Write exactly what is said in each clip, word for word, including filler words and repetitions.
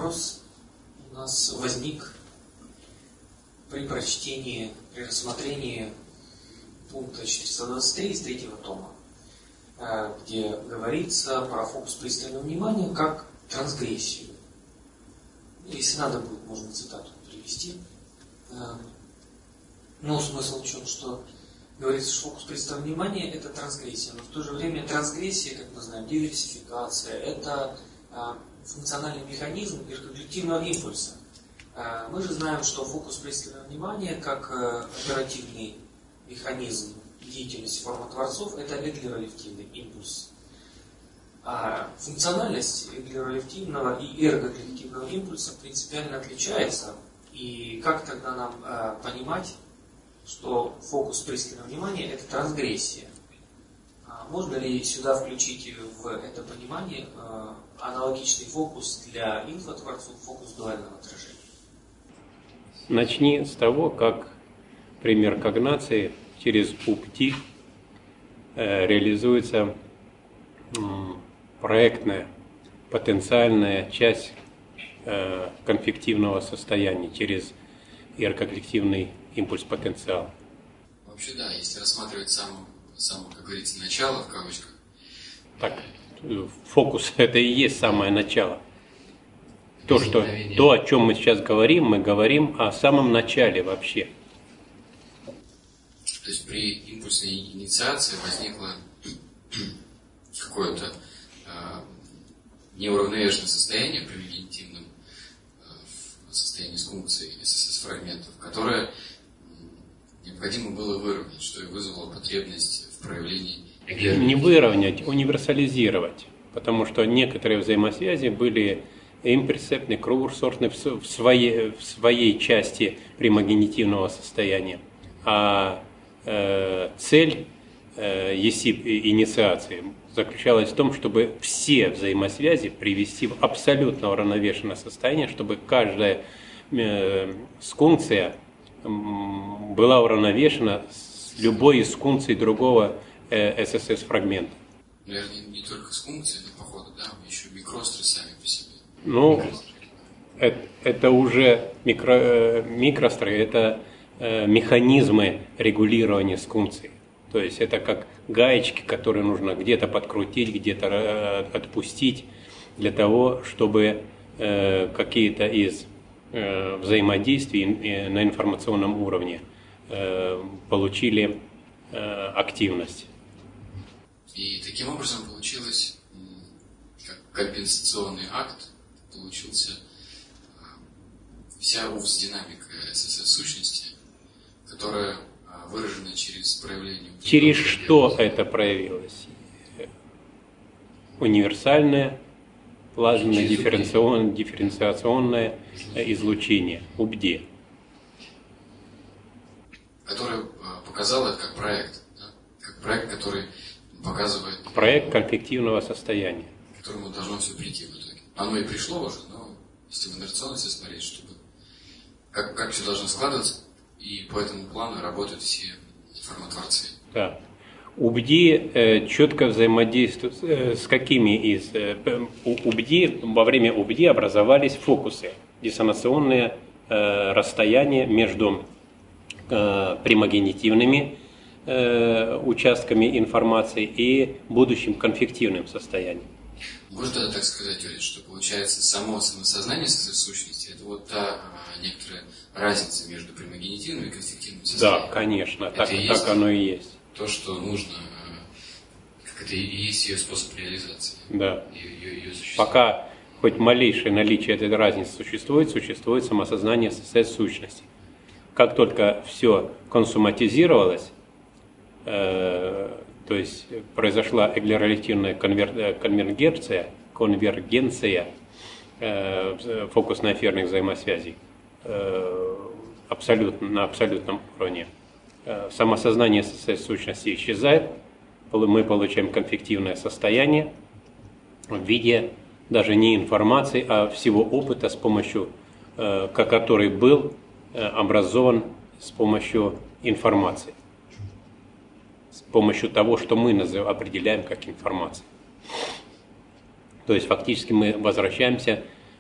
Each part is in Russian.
вопрос у нас возник при прочтении, при рассмотрении пункта четыреста двадцать три из третьего тома, где говорится про фокус пристального внимания как трансгрессию. Если надо будет, можно цитату привести. Но смысл в чем, что говорится, что фокус пристального внимания – это трансгрессия, но в то же время трансгрессия, как мы знаем, диверсификация – это функциональный механизм иркогнитивного импульса. Мы же знаем, что фокус пристального внимания как оперативный механизм деятельности формотворцов – это эглеролептивный импульс. А функциональность эглеролептивного и эргоглептивного импульса принципиально отличается. И как тогда нам э, понимать, что фокус пристального внимания – это трансгрессия? А можно ли сюда включить в это понимание э, аналогичный фокус для инфотворцов, фокус дуального отражения? Начни с того, как пример когнации через УПТИ э, реализуется э, проектная, потенциальная часть э, конфективного состояния через эргоглективный импульс-потенциал. Вообще да, если рассматривать само, само, как говорится, начало в кавычках. Так, фокус – это и есть самое начало. То, что, то, о чем мы сейчас говорим, мы говорим о самом начале вообще. То есть при импульсной инициации возникло какое-то э, неуравновешенное состояние при вегетативном э, состоянии скункции эс эс эс-фрагментов, которое необходимо было выровнять, что и вызвало потребность в проявлении эглеролептии. Не выровнять, универсализировать, потому что некоторые взаимосвязи были имперсептны, кругурсортны в своей, в своей части примагнитивного состояния, а э, цель э, ЕСИП инициации заключалась в том, чтобы все взаимосвязи привести в абсолютно уравновешенное состояние, чтобы каждая э, скункция э, была уравновешена с любой из скункций другого э, эс эс эс-фрагмента. Наверное, не только скункции, но, походу, да, еще микростры сами по себе. Ну, это, это уже микро, микрострой, это э, механизмы регулирования скункций. То есть это как гаечки, которые нужно где-то подкрутить, где-то э, отпустить для того, чтобы э, какие-то из э, взаимодействий э, на информационном уровне э, получили э, активность. И таким образом получилось, как компенсационный акт, получился вся УВС-динамика эс эс эс-сущности, которая выражена через проявление... Через что это проявилось? Универсальное, плазменное, дифференциационное, дифференциационное излучение, УБДИ. Которое показало это как проект, да? Как проект, который показывает... Проект конфективного состояния. К которому должно все прийти в итоге. Оно и пришло уже, но если в инерционности смотреть, чтобы как, как все должно складываться, и по этому плану работают все формотворцы. Да. УБДИ э, четко взаимодействует э, с какими из... Э, УБДИ, во время УБДИ образовались фокусы, диссонационные э, расстояния между э, примагнитивными э, участками информации и будущим конфективным состоянием. Можно так сказать, Юрий, что получается само самосознание сущности, это вот та а, некоторая разница между примагнитивным и конфективным состоянием. Да, конечно, так, так оно и есть. То, что нужно, как это и есть ее способ реализации. Да. Ее, ее, ее Пока хоть малейшее наличие этой разницы существует, существует самосознание эс эс эс-сущности. Как только все консуматизировалось, э, то есть произошла эглеролептивная конвер... конвергенция, конвергенция э, фокусно-эфирных взаимосвязей э, абсолютно, на абсолютном уровне. Э, самосознание эс эс эс-сущности исчезает, мы получаем конфективное состояние в виде даже не информации, а всего опыта, с помощью, э, который был э, образован с помощью информации. С помощью того, что мы определяем как информацию. То есть фактически мы возвращаемся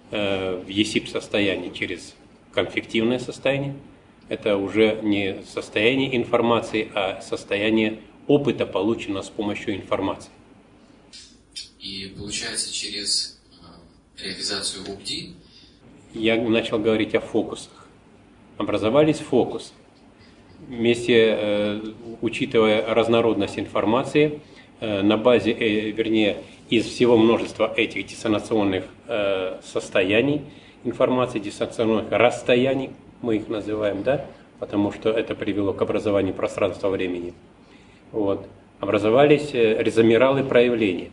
в ЕСИП-состояние через конфликтивное состояние. Это уже не состояние информации, а состояние опыта, полученного с помощью информации. И получается, через реализацию УБДИ я начал говорить о фокусах. Образовались фокусы. Вместе, э, учитывая разнородность информации, э, на базе, э, вернее, из всего множества этих диссонационных э, состояний информации, диссонационных расстояний, мы их называем, да, потому что это привело к образованию пространства-времени. Вот. Образовались э, резомералы проявления.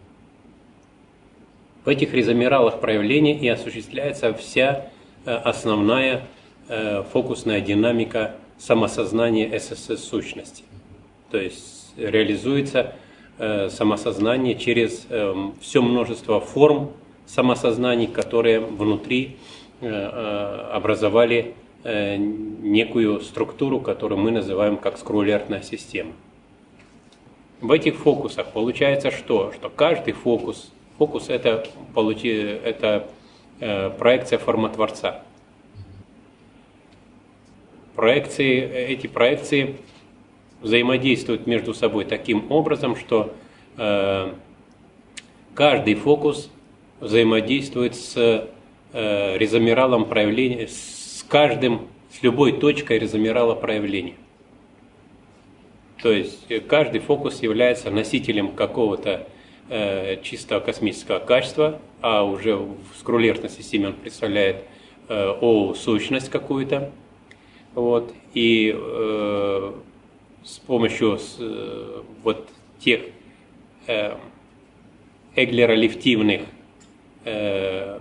В этих резомералах проявления и осуществляется вся э, основная э, фокусная динамика самосознания ССС-сущности. То есть реализуется э, самосознание через э, все множество форм самосознаний, которые внутри э, э, образовали э, некую структуру, которую мы называем как скроллерная система. В этих фокусах получается что? Что каждый фокус, фокус это, получи, это э, проекция формотворца. Проекции, эти проекции взаимодействуют между собой таким образом, что э, каждый фокус взаимодействует с э, резомералом проявления, с каждым, с любой точкой резомерала проявления. То есть каждый фокус является носителем какого-то э, чистого космического качества, а уже в скроллерной системе он представляет э, О-сущность какую-то. Вот, и э, с помощью с, э, вот тех э, эглеролифтивных э,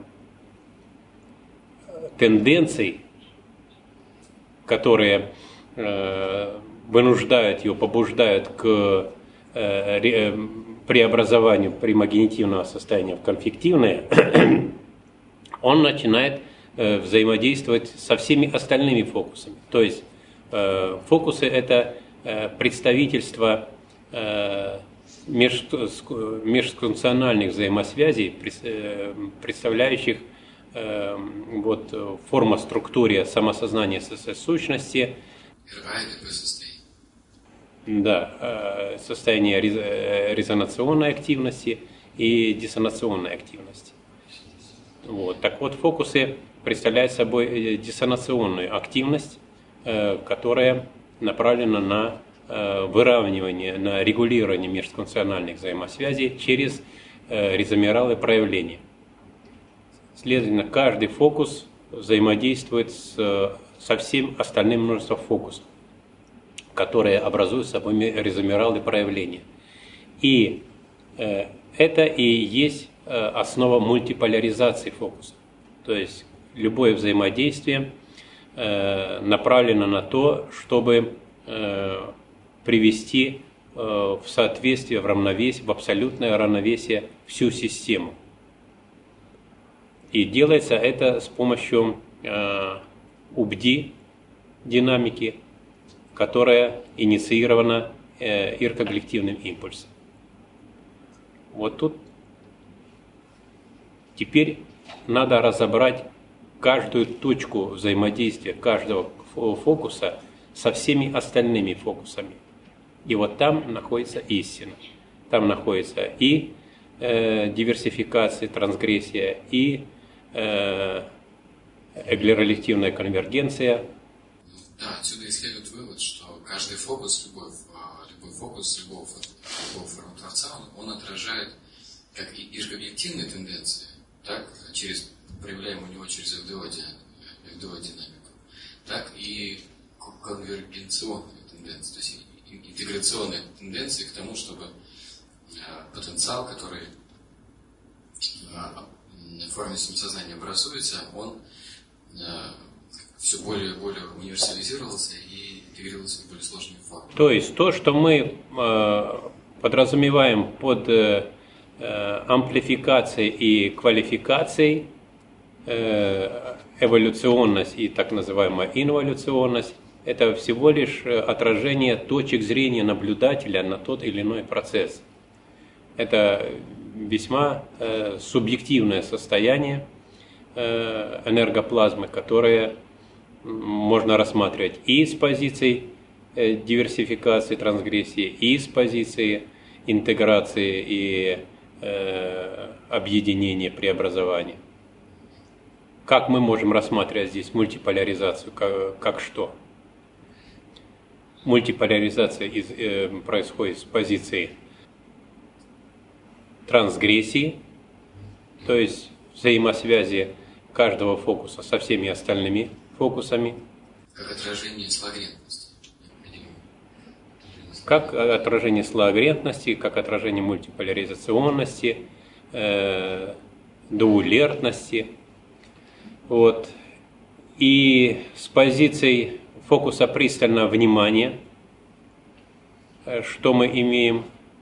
тенденций, которые э, вынуждают ее, побуждают к э, ре, преобразованию примагнитивного состояния в конфликтивное, он начинает взаимодействовать со всеми остальными фокусами. То есть э, фокусы – это э, представительство э, межфункциональных взаимосвязей, э, представляющих э, вот, форма структуре самосознания ССС-сущности. Да, э, состояние резонационной активности и диссонационной активности. Вот. Так вот, фокусы представляет собой диссонационную активность, которая направлена на выравнивание, на регулирование межфункциональных взаимосвязей через резомералы проявления. Следовательно, каждый фокус взаимодействует с, со всем остальным множеством фокусов, которые образуют собой резомералы проявления. И это и есть основа мультиполяризации фокуса. То есть любое взаимодействие э, направлено на то, чтобы э, привести э, в соответствие, в равновесие, в абсолютное равновесие всю систему. И делается это с помощью э, УБДИ динамики, которая инициирована э, иркогелективным импульсом. Вот тут теперь надо разобрать каждую точку взаимодействия каждого фокуса со всеми остальными фокусами. И вот там находится истина. Там находится и э, диверсификация, трансгрессия, и э, эглеролифтивная конвергенция. Да, отсюда и следует вывод, что каждый фокус, любой, любой фокус любого, любого формотворца, он, он отражает как и иркогелективные тенденции, так, через проявляем у него через эф дэ о-динамику, так и конвергенционные тенденции, то есть интеграционные тенденции к тому, чтобы потенциал, который в форме самосознания образуется, он все более и более универсализировался и интегрировался в более сложные формы. То есть то, что мы подразумеваем под амплификацией и квалификацией, эволюционность и так называемая инволюционность, это всего лишь отражение точек зрения наблюдателя на тот или иной процесс. Это весьма э, субъективное состояние, энергоплазмы, которые можно рассматривать и с позиций диверсификации, трансгрессии, и с позиции интеграции и э, объединения, преобразования. Как мы можем рассматривать здесь мультиполяризацию, как, как что? Мультиполяризация из, э, происходит с позиции трансгрессии, то есть взаимосвязи каждого фокуса со всеми остальными фокусами. Как отражение слоагрентности. Как отражение слоагрентности, как отражение мультиполяризационности, э, двулертности. Вот. И с позицией фокуса пристального внимания, что мы имеем,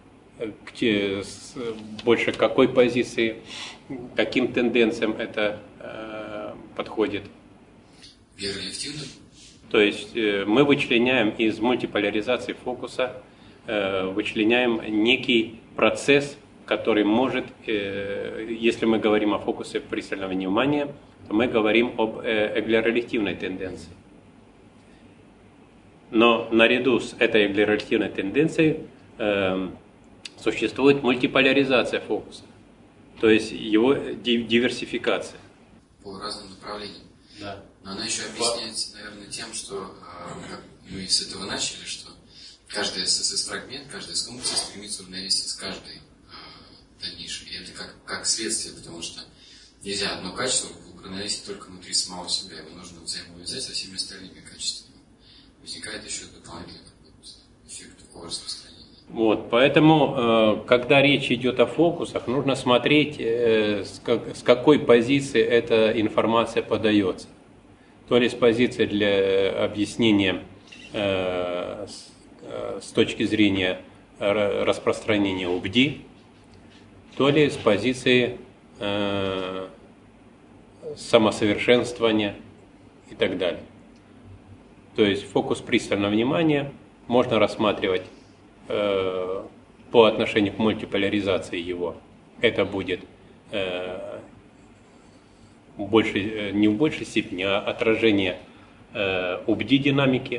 больше к какой позиции, каким тенденциям это э, подходит. Виолективным? То есть мы вычленяем из мультиполяризации фокуса, вычленяем некий процесс, который может, если мы говорим о фокусе пристального внимания, то мы говорим об эглеролективной тенденции. Но наряду с этой эглеролективной тенденцией существует мультиполяризация фокуса, то есть его диверсификация. По разным направлениям. Да. Но она еще объясняется, наверное, тем, что как мы с этого начали, что каждый эс эс эс-фрагмент, каждая функция стремится уравновесить с каждой дальнейшей. И это как, как следствие, потому что нельзя одно качество уравновесить только внутри самого себя. Его нужно взаимоувязать со всеми остальными качествами. Возникает еще дополнительный эффект такого распространения. Вот, поэтому, когда речь идет о фокусах, нужно смотреть, с какой позиции эта информация подается. То ли с позиции для объяснения э, с, э, с точки зрения распространения УБДИ, то ли с позиции э, самосовершенствования и так далее. То есть фокус пристального внимания можно рассматривать э, по отношению к мультиполяризации его. Это будет э, больше, не в большей степени, а отражение э, УБДИ-динамики,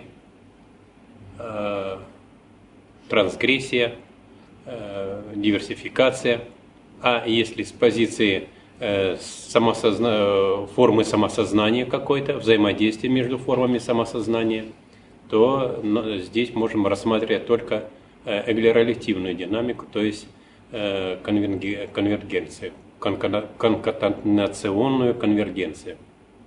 э, трансгрессия, э, диверсификация. А если с позиции э, самосозна... формы самосознания какой-то, взаимодействия между формами самосознания, то ну, здесь можем рассматривать только э, эглеролективную динамику, то есть э, конверги... конвергенцию. Конкатенационную конвергенцию.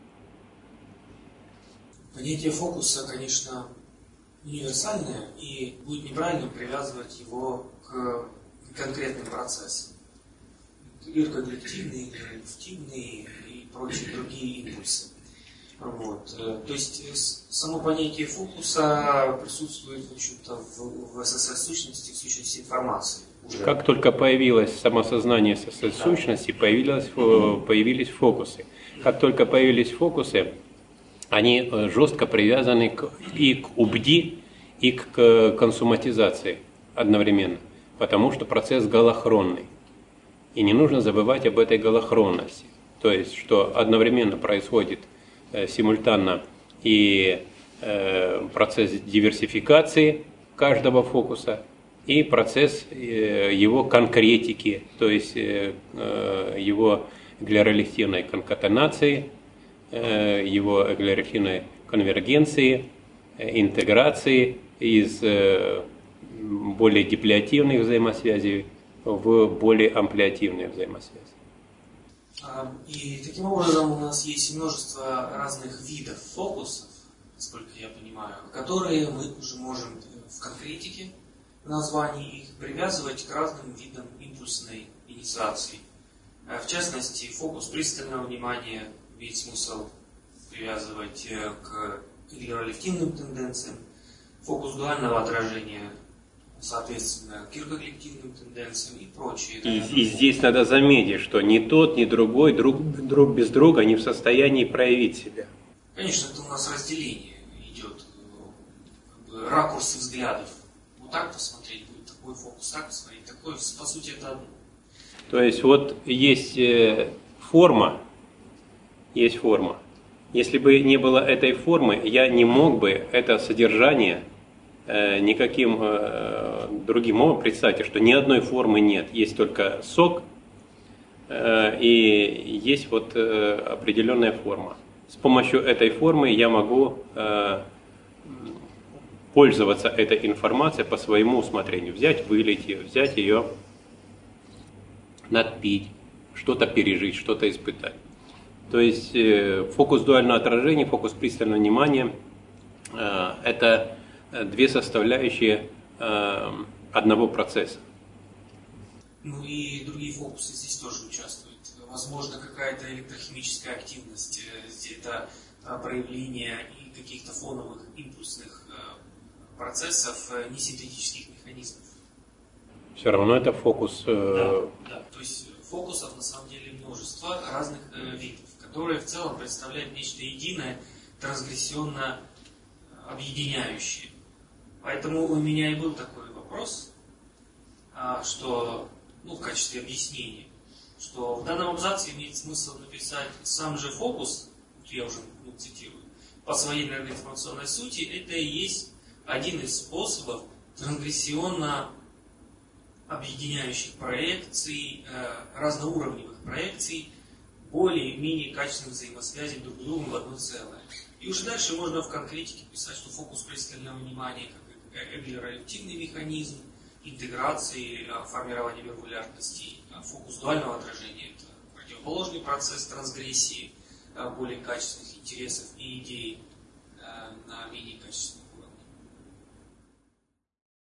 Понятие фокуса, конечно, универсальное, и будет неправильно привязывать его к конкретным процессам. Иркогрективные, иркогрективные и прочие другие импульсы. Вот. То есть само понятие фокуса присутствует, в общем-то, в, в эс эс эс-сущности, в сущности информации. Уже. Как только появилось самосознание эс эс эс-сущности, появились, появились фокусы. Как только появились фокусы, они жестко привязаны к, и к УБДИ, и к консуматизации одновременно, потому что процесс голохронный. И не нужно забывать об этой голохронности. То есть, что одновременно происходит э, симультанно и э, процесс диверсификации каждого фокуса, и процесс э, его конкретики, то есть э, э, его эглеролективной конкатенации, э, его эглеролективной конвергенции, э, интеграции из э, более диплеативных взаимосвязей в более амплиативные взаимосвязи. И таким образом у нас есть множество разных видов фокусов, насколько я понимаю, которые мы уже можем в конкретике, в названии их, привязывать к разным видам импульсной инициации. В частности, фокус пристального внимания имеет смысл привязывать к эглеролективным тенденциям, фокус дуального отражения соответственно, к иркогрективным тенденциям и прочее. И, и здесь надо заметить, что ни тот, ни другой друг, друг без друга не в состоянии проявить себя. Конечно, это у нас разделение идет, как бы, ракурсы взглядов. Вот так посмотреть будет такой фокус, так посмотреть, такой, по сути, это одно. То есть вот есть форма, есть форма. Если бы не было этой формы, я не мог бы это содержание э, никаким э, другим образом. Представьте, что ни одной формы нет, есть только сок э, и есть вот э, определенная форма. С помощью этой формы я могу э, пользоваться этой информацией по своему усмотрению. Взять, вылить ее, взять ее, надпить, что-то пережить, что-то испытать. То есть э, фокус дуального отражения, фокус пристального внимания э, – это две составляющие э, одного процесса. Ну и другие фокусы здесь тоже участвуют. Возможно, какая-то электрохимическая активность, это проявление и каких-то фоновых импульсных процессов, не синтетических механизмов. Все равно это фокус. Э... Да, да, то есть фокусов на самом деле множество разных э, видов, которые в целом представляют нечто единое, трансгрессионно объединяющее. Поэтому у меня и был такой вопрос, что, ну, в качестве объяснения, что в данном абзаце имеет смысл написать сам же фокус, я уже ну, цитирую, по своей энергоинформационной сути, это и есть один из способов трансгрессионно объединяющих проекций, разноуровневых проекций, более-менее качественных взаимосвязей друг с другом в одно целое. И уже дальше можно в конкретике писать, что фокус пристального внимания как эглеролептивный механизм, интеграции, формирования виргулярности, фокус дуального отражения – это противоположный процесс трансгрессии более качественных интересов и идей на менее качественных.